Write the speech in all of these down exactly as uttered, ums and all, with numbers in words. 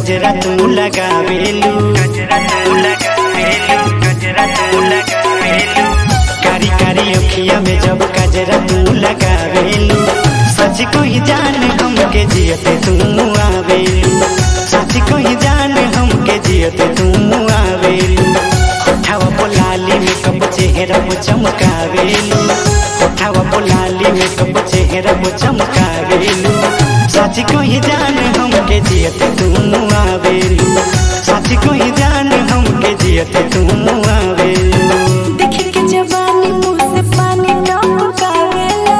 गजरा तू लगावेलू गजरा तू लगावेलू गजरा तू लगावेलू कारी कारी अखिया में जब गजरा तू लगावेलू सच कोई जान हमके जियते तू आवेलू सच कोई जान हमके जियते तू आवेलू होठावा पोलाली में कब चेहरा वो चमकावेलू होठावा पोलाली में कब चेहरा वो चमकावेलू सच कोई जान हमके जियते तू आवेलू सच कोई जान हमके जियते तू आवेलू देखे के जवानी मुंह से पानी टपकावेला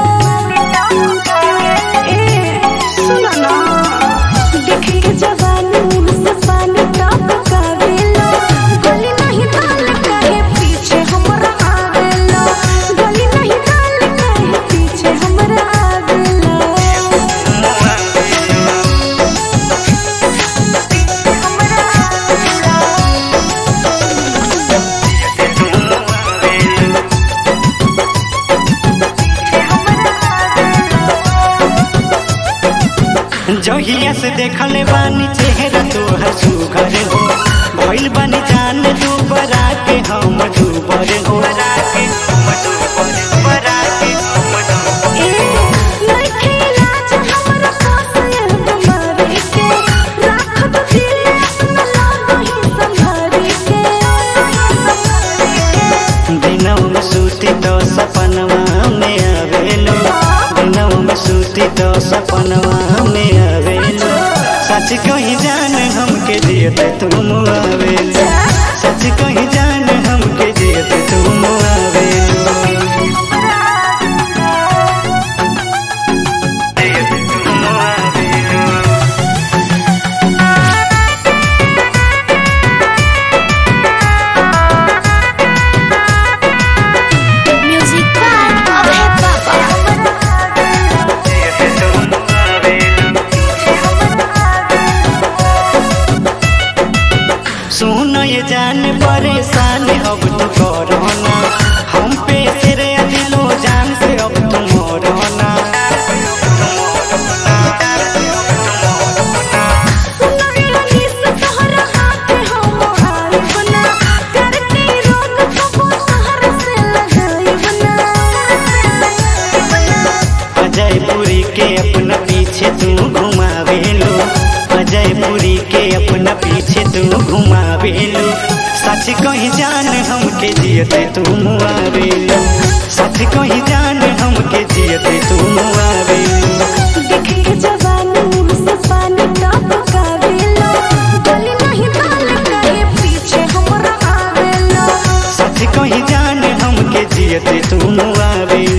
ए सुनो ना देखे के जवानी मुंह से पानी टपकावेला गली नहीं डाल काहे पीछे हमरा आवेला गली नहीं डाल काहे पीछे हमरा आवेला जहिया से देखले बानी चेहरा तोहर सुघर हो भइल बानी जान डूबरा के हम डूबर हो दिनों में सूती तो सपनवा में आवेलो दिनों में सूती तो सपनवा में आवेलो सच कहीं जान हमके जियते तुम आवेलो सच कहीं जान हमके जियते तुम आवेलो सुन ये जान परेशान अब तो कोरोना हम पे तेरे दिलो जान से अब तुम रोना अजयपुरी के अपना पीछे तू घुमावेलो अजयपुरी के अपना पीछे तू घुमावेलू सच कहीं जान हमके जियते तू आवेलू सच कहीं जान हमके जियते तू आवेलू देखे के जवानी मुंह से पानी टपकावेला गली नहीं डाल काहे पीछे हमरा आवेला सच कहीं जान हमके जियते तू आवेलू